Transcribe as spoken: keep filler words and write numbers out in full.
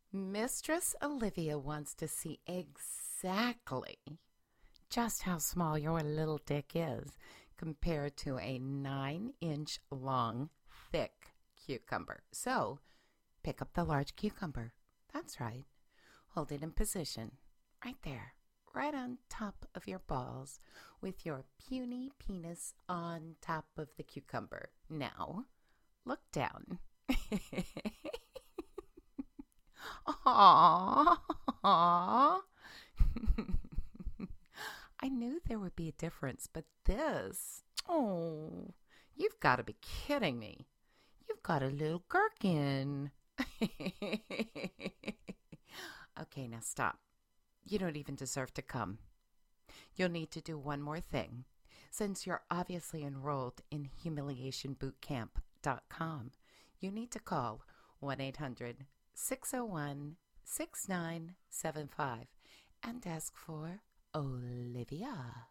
Mistress Olivia wants to see exactly just how small your little dick is compared to a nine inch long, thick cucumber. So pick up the large cucumber. That's right. Hold it in position. Right there. Right on top of your balls with your puny penis on top of the cucumber. Now, look down. Aww. I knew there would be a difference, but this, oh, you've got to be kidding me. You've got a little gherkin. Okay, now stop. You don't even deserve to come. You'll need to do one more thing. Since you're obviously enrolled in humiliation boot camp dot com, you need to call one eight hundred six oh one six nine seven five and ask for Olivia.